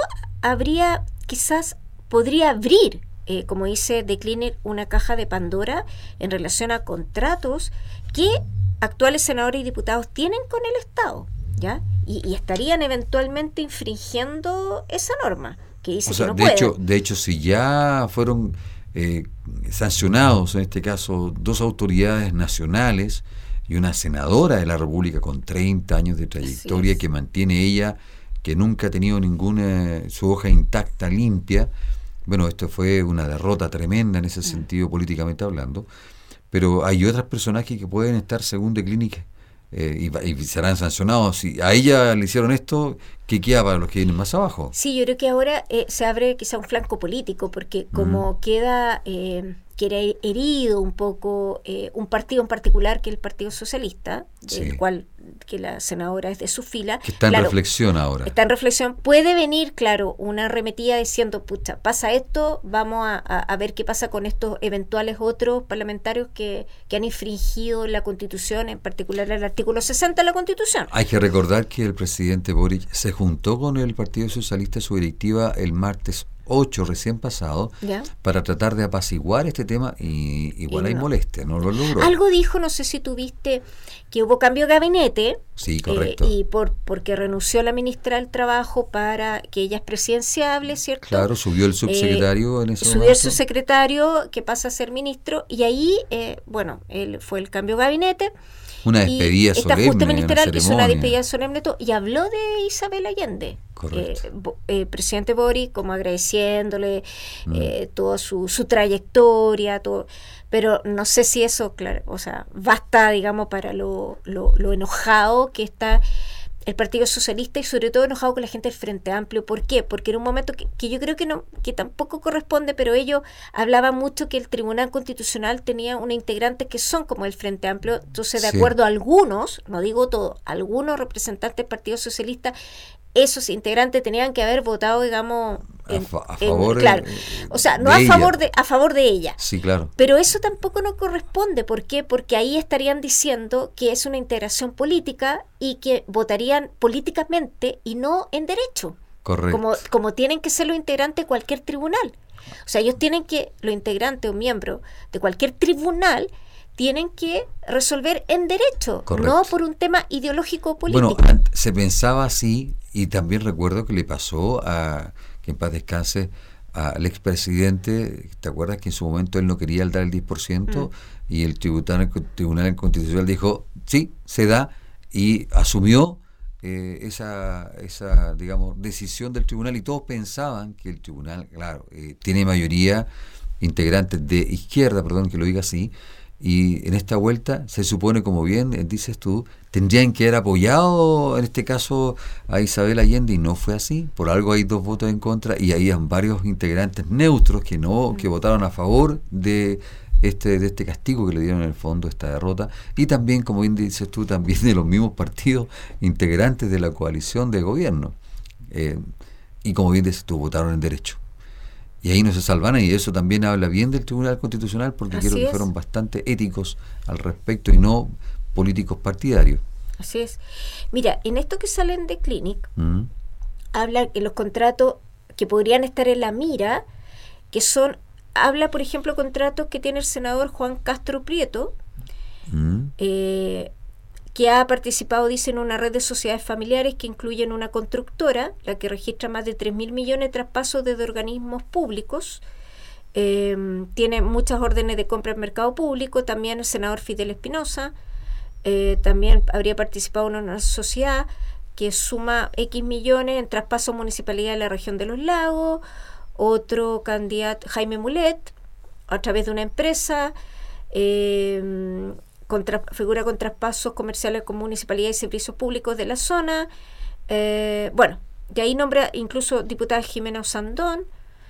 podría abrir, como dice The Clinic, una caja de Pandora en relación a contratos que actuales senadores y diputados tienen con el Estado, ¿ya? Y estarían eventualmente infringiendo esa norma que dice que no puede. De hecho, si ya fueron sancionados, en este caso, 2 autoridades nacionales y una senadora de la República con 30 años de trayectoria, que mantiene ella, que nunca ha tenido su hoja intacta, limpia. Bueno, esto fue una derrota tremenda en ese sentido, políticamente hablando. pero hay otros personajes que pueden estar según The Clinic y serán sancionados. Si a ella le hicieron esto, ¿qué queda para los que vienen más abajo? Sí, yo creo que ahora se abre quizá un flanco político, porque como queda herido un poco un partido en particular, que es el Partido Socialista, del cual que la senadora es de su fila. Que está en reflexión ahora. Está en reflexión. Puede venir, claro, una arremetida diciendo, pucha, pasa esto, vamos a ver qué pasa con estos eventuales otros parlamentarios que han infringido la Constitución, en particular el artículo 60 de la Constitución. Hay que recordar que el presidente Boric se juntó con el Partido Socialista, su directiva, el martes 8 recién pasado, para tratar de apaciguar este tema, y igual hay molestia, no lo logró. Algo dijo, no sé si tuviste, que hubo cambio de gabinete. Sí, correcto. Y porque renunció la ministra del Trabajo para que ella es presidenciable, ¿cierto? Claro, subió el subsecretario en ese momento. Subió el subsecretario que pasa a ser ministro, y ahí, él fue el cambio de gabinete. Una despedida solemne. Esta Junta Ministerial hizo una despedida solemne y habló de Isabel Allende. Presidente Boric, como agradeciéndole toda su trayectoria, todo, pero no sé si eso, claro, o sea, basta, digamos, para lo enojado que está el Partido Socialista, y sobre todo enojado con la gente del Frente Amplio. ¿Por qué? Porque en un momento que yo creo que tampoco corresponde, pero ellos hablaban mucho que el Tribunal Constitucional tenía una integrante que son como el Frente Amplio. Entonces, de acuerdo a algunos, no digo todo, algunos representantes del Partido Socialista, esos integrantes tenían que haber votado, digamos, a favor, claro, o sea, no a favor de ella. Sí, claro. Pero eso tampoco no corresponde. ¿Por qué? Porque ahí estarían diciendo que es una integración política y que votarían políticamente y no en derecho. Correcto. Como tienen que ser los integrantes de cualquier tribunal. O sea, ellos tienen que, los integrantes o miembros de cualquier tribunal, tienen que resolver en derecho, no por un tema ideológico político. Bueno, se pensaba así, y también recuerdo que le pasó que en paz descanse, al expresidente. ¿Te acuerdas que en su momento él no quería dar el 10%? Y el Tribunal Constitucional dijo, sí, se da, y asumió esa digamos, decisión del tribunal, y todos pensaban que el tribunal, claro, tiene mayoría integrantes de izquierda, perdón que lo diga así, y en esta vuelta se supone, como bien dices tú, tendrían que haber apoyado en este caso a Isabel Allende, y no fue así. Por algo hay 2 votos en contra, y habían varios integrantes neutros que votaron a favor de este castigo que le dieron en el fondo, esta derrota, y también, como bien dices tú, también de los mismos partidos integrantes de la coalición de gobierno, y como bien dices tú, votaron en derecho. Y ahí no se salvan, y eso también habla bien del Tribunal Constitucional, porque creo que fueron bastante éticos al respecto y no políticos partidarios. Así es. Mira, en esto que salen de Clinic, habla en los contratos que podrían estar en la mira, habla, por ejemplo, contratos que tiene el senador Juan Castro Prieto, que ha participado, dice, en una red de sociedades familiares que incluyen una constructora, la que registra más de 3.000 millones de traspasos desde organismos públicos. Tiene muchas órdenes de compra en mercado público. También el senador Fidel Espinosa también habría participado en una sociedad que suma X millones en traspasos a municipalidad de la región de Los Lagos. Otro candidato, Jaime Mulet, a través de una empresa, figura con traspasos comerciales con municipalidad y servicios públicos de la zona. De ahí nombra incluso diputada Jimena Osandón,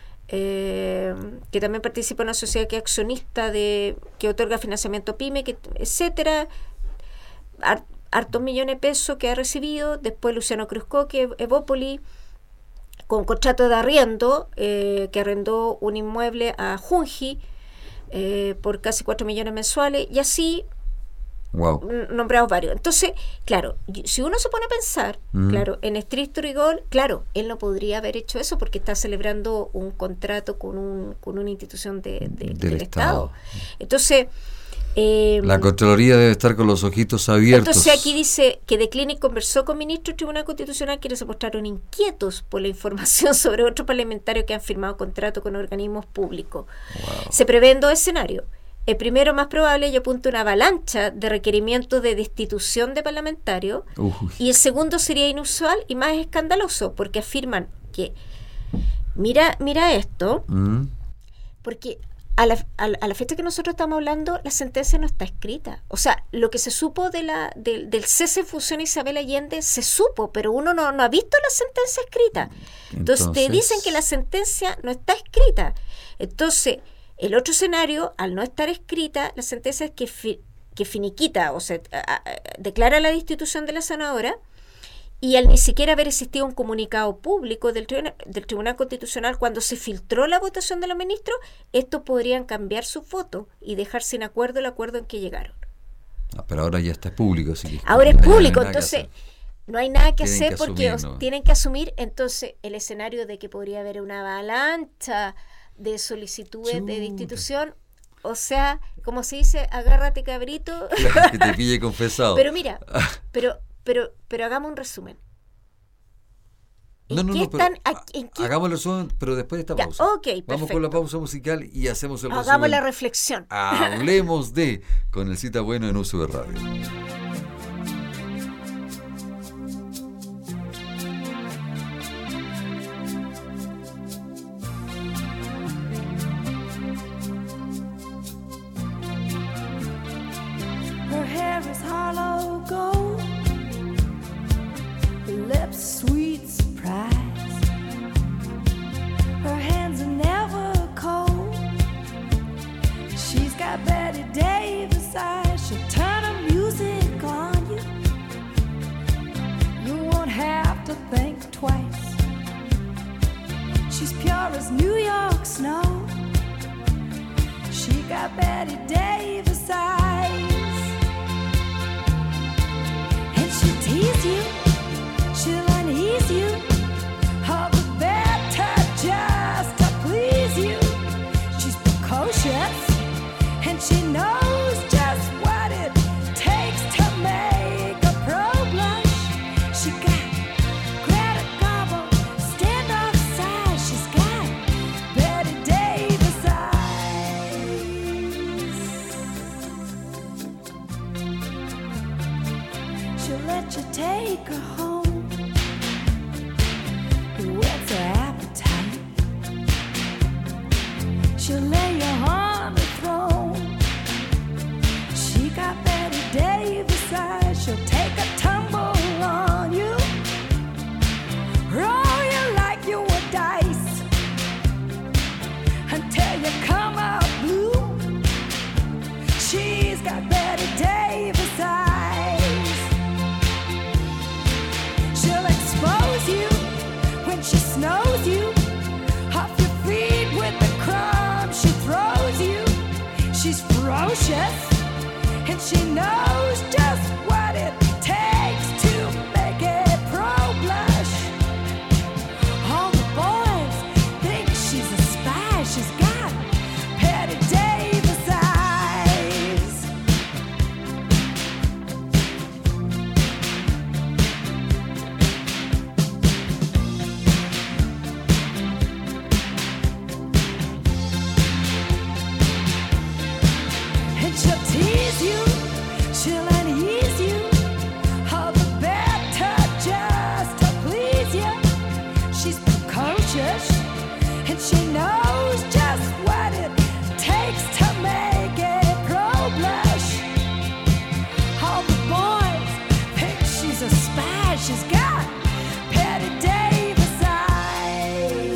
que también participa en una sociedad que es accionista que otorga financiamiento PYME, etcétera. Hartos millones de pesos que ha recibido. Después Luciano Cruzco, que es Evópoli, con contrato de arriendo, que arrendó un inmueble a Junji por casi 4 millones mensuales, y así nombrados varios. Entonces, claro, si uno se pone a pensar, claro, en estricto rigor, claro, él no podría haber hecho eso porque está celebrando un contrato con una institución del Estado. Entonces, la Contraloría debe estar con los ojitos abiertos. Entonces aquí dice que The Clinic conversó con ministros del Tribunal Constitucional, quienes se mostraron inquietos por la información sobre otros parlamentarios que han firmado contratos con organismos públicos. Se prevén 2 escenarios. El primero, más probable, yo apunto una avalancha de requerimientos de destitución de parlamentarios. Y el segundo sería inusual y más escandaloso, porque afirman que mira esto, porque a la fecha que nosotros estamos hablando, la sentencia no está escrita. O sea, lo que se supo del cese de función Isabel Allende se supo, pero uno no ha visto la sentencia escrita. Entonces te dicen que la sentencia no está escrita. Entonces, el otro escenario, al no estar escrita, la sentencia es que finiquita, o sea, declara la destitución de la senadora, y al ni siquiera haber existido un comunicado público del Tribunal Constitucional cuando se filtró la votación de los ministros, estos podrían cambiar su voto y dejar sin acuerdo el acuerdo en que llegaron. Pero ahora ya está público. Así que ahora es público, entonces no hay nada que tienen hacer que porque asumir, ¿no? tienen que asumir entonces el escenario de que podría haber una avalancha de solicitudes de destitución. O sea, como se dice, agárrate cabrito. Claro, que te pille confesado. Pero mira, pero hagamos un resumen. Hagamos el resumen, pero después de esta pausa. Vamos con la pausa musical y hacemos el resumen. Hagamos la reflexión. Hablemos con el Cita Bueno en UCB Radio. Her hair is hollow gold, her lips sweet surprise. Her hands are never cold. She's got Betty Davis eyes. She'll turn her music on you. You won't have to think twice. She's pure as New York snow. She got Betty Davis eyes. And she'll tease you, she'll unease you, all the better just to please you. She's precocious, and she knows just what it takes to make a pro blush. She got Greta Garbo, standoff size. She's got Betty Davis eyes. She'll let you take her home. What's her appetite? She'll lay you on the throne. She got Betty Davis eyes. She'll take a tumble on you, roll you like you were dice, until you come out blue. She's got Betty Davis eyes. She'll expose you when she snows you, off your feet with the crumbs she throws you. She's ferocious, and she knows just what it takes to make a pro blush. All the boys think she's a spy. She's got Betty Davis eyes. And she'll tease you, she'll unease you, all the better just to please you. She's precocious, and she knows just what it takes to make a pro blush. All the boys think she's a spy. She's got Betty Davis eyes.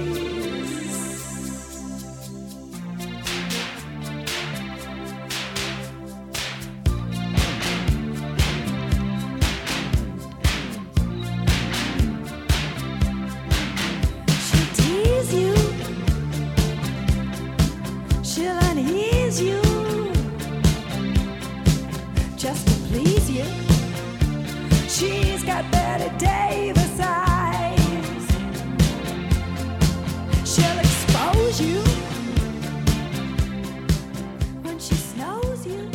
She'll tease you, she'll unease you, just to please you. She's got Betty Davis eyes. She'll expose you when she snows you.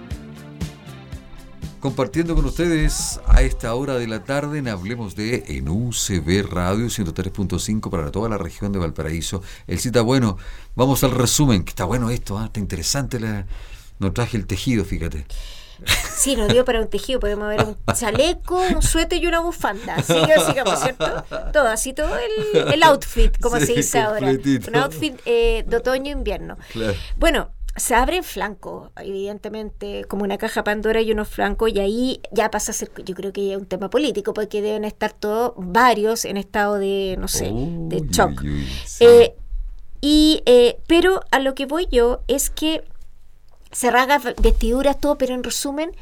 Compartiendo con ustedes a esta hora de la tarde en Hablemos de en UCB Radio 103.5 para toda la región de Valparaíso. El Cita Bueno, vamos al resumen, que está bueno esto, está interesante. Nos traje el tejido, fíjate. Sí, nos dio para un tejido, podemos ver un chaleco, un suéter y una bufanda. Así que sigamos, ¿cierto? Todo, así todo el outfit, como Sí, se dice completito. ahora. Un outfit de otoño-invierno. Claro. Bueno, se abren flancos, evidentemente, como una caja Pandora y unos flancos, y ahí ya pasa a ser, yo creo que ya es un tema político, porque deben estar todos, varios, en estado de, no sé, de shock. Sí. Pero a lo que voy yo es que se rasgan vestiduras, todo, pero en resumen,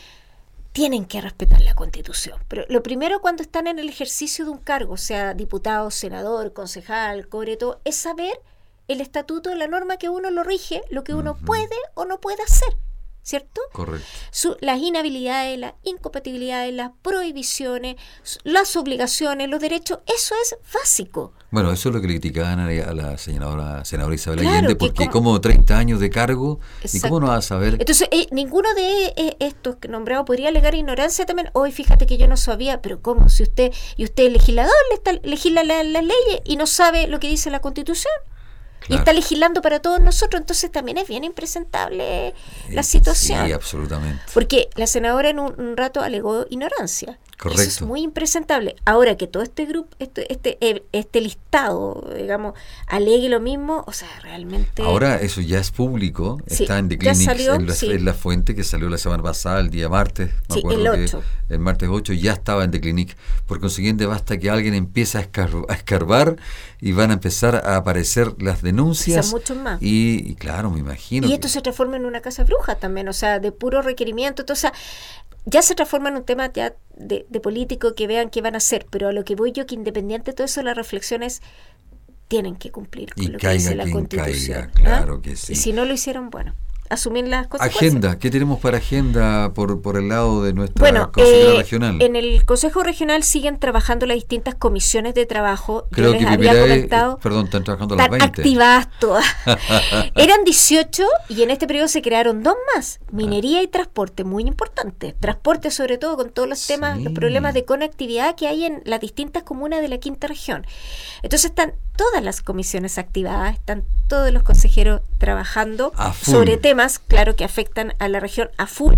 tienen que respetar la Constitución. Pero lo primero cuando están en el ejercicio de un cargo, sea diputado, senador, concejal, cobre, todo, es saber el estatuto, la norma que uno lo rige, lo que uno puede o no puede hacer, ¿cierto? Correcto. Las inhabilidades, las incompatibilidades, las prohibiciones, las obligaciones, los derechos, eso es básico. Bueno, eso es lo que le criticaban a la senadora Isabel Claro, Allende, que porque como- como 30 años de cargo, ¿y Exacto. cómo no vas a saber? Entonces, ninguno de estos que nombrados podría alegar ignorancia también. Hoy, fíjate que yo no sabía, pero ¿cómo? Si usted es legislador, legisla las leyes y no sabe lo que dice la Constitución. Y Claro. está legislando para todos nosotros, entonces también es bien impresentable la situación. Sí, absolutamente. Porque la senadora en un rato alegó ignorancia. Correcto. Eso es muy impresentable. Ahora que todo este grupo, este listado, digamos, alegue lo mismo, o sea, realmente... Ahora eso ya es público, Sí, está en The ya Clinics, salió, en sí. la fuente que salió la semana pasada, el día martes, me Sí, acuerdo el que 8. el martes 8 ya estaba en The Clinic. Por consiguiente, basta que alguien empiece a escarbar y van a empezar a aparecer las denuncias. Son muchos más. Y claro, me imagino. Y esto se transforma en una casa bruja también, o sea, de puro requerimiento. Entonces, ya se transforma en un tema ya de político que vean qué van a hacer. Pero a lo que voy yo, que independiente de todo eso, la reflexión es, tienen que cumplir con Y lo que caiga dice la quien Constitución. caiga, claro que sí. Y si no lo hicieron, bueno, asumir las consecuencias. Agenda, ¿qué tenemos para agenda por el lado de nuestra Bueno, consejera regional? en el Consejo Regional siguen trabajando las distintas comisiones de trabajo. Creo Yo les que había primera comentado, perdón, están trabajando a las están 20. activadas todas. Eran 18 y en este periodo se crearon 2 más. Minería y transporte, muy importante. Transporte sobre todo con todos los temas, Sí. los problemas de conectividad que hay en las distintas comunas de la quinta región. Entonces están todas las comisiones activadas, están todos los consejeros trabajando A full. sobre temas, claro, que afectan a la región a full.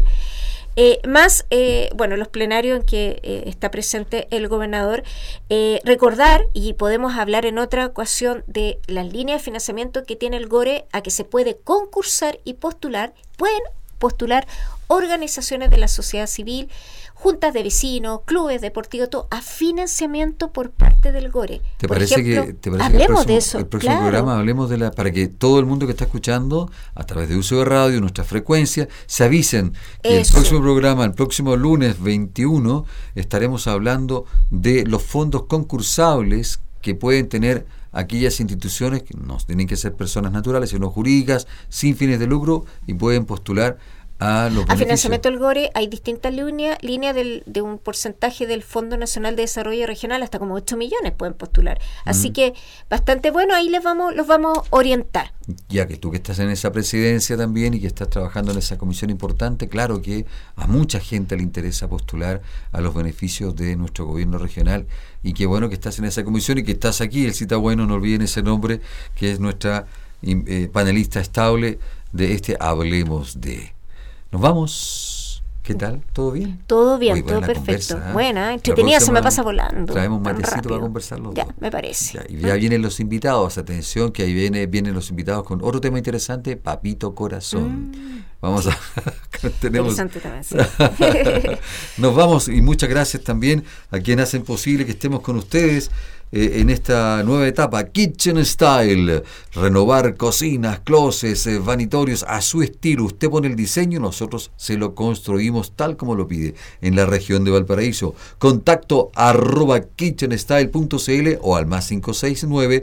Bueno, los plenarios en que está presente el gobernador, recordar, y podemos hablar en otra ocasión, de las líneas de financiamiento que tiene el GORE, a que se puede concursar y postular, pueden postular organizaciones de la sociedad civil, juntas de vecinos, clubes deportivos, todo, a financiamiento por parte del GORE. ¿Te Por parece ejemplo, que el hablemos próximo, de eso? el próximo claro. programa hablemos para que todo el mundo que está escuchando a través de uso de radio, nuestra frecuencia, se avisen que Eso. el próximo programa, el próximo lunes 21, estaremos hablando de los fondos concursables que pueden tener aquellas instituciones que no tienen que ser personas naturales, sino jurídicas, sin fines de lucro, y pueden postular a los A beneficios. financiamiento del GORE hay distintas líneas de un porcentaje del Fondo Nacional de Desarrollo Regional, hasta como 8 millones pueden postular. Así que bastante bueno, ahí los vamos a orientar. Ya que tú que estás en esa presidencia también y que estás trabajando en esa comisión importante, claro que a mucha gente le interesa postular a los beneficios de nuestro gobierno regional, y qué bueno que estás en esa comisión y que estás aquí. El Cita Bueno, no olviden ese nombre, que es nuestra panelista estable de este Hablemos de. Nos vamos. ¿Qué tal? ¿Todo bien? Todo bien, Muy buena todo la perfecto. conversa, ¿eh? Buena, La entretenida, se me próxima pasa volando. Traemos tan matecito rápido. para conversar los Ya, dos. me parece. Ya, y ya vienen los invitados, atención, que ahí vienen los invitados con otro tema interesante, Papito Corazón. Vamos a... tenemos, Interesante también, sí. Nos vamos, y muchas gracias también a quienes hacen posible que estemos con ustedes en esta nueva etapa, Kitchen Style, renovar cocinas, closets, vanitorios a su estilo. Usted pone el diseño, nosotros se lo construimos tal como lo pide en la región de Valparaíso. Contacto @kitchenstyle.cl o al +569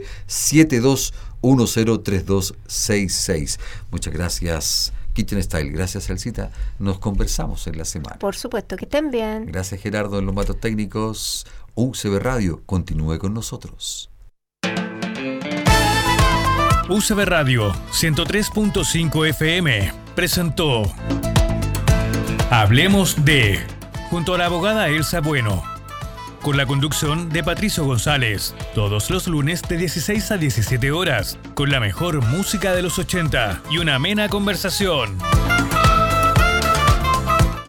72103266. Muchas gracias, Kitchen Style. Gracias, Elcita. Nos conversamos en la semana. Por supuesto, que estén bien. Gracias, Gerardo, en los matos técnicos. UCB Radio, continúe con nosotros. UCB Radio 103.5 FM presentó Hablemos de, junto a la abogada Elsa Bueno, con la conducción de Patricio González, todos los lunes de 16 a 17 horas, con la mejor música de los 80 y una amena conversación.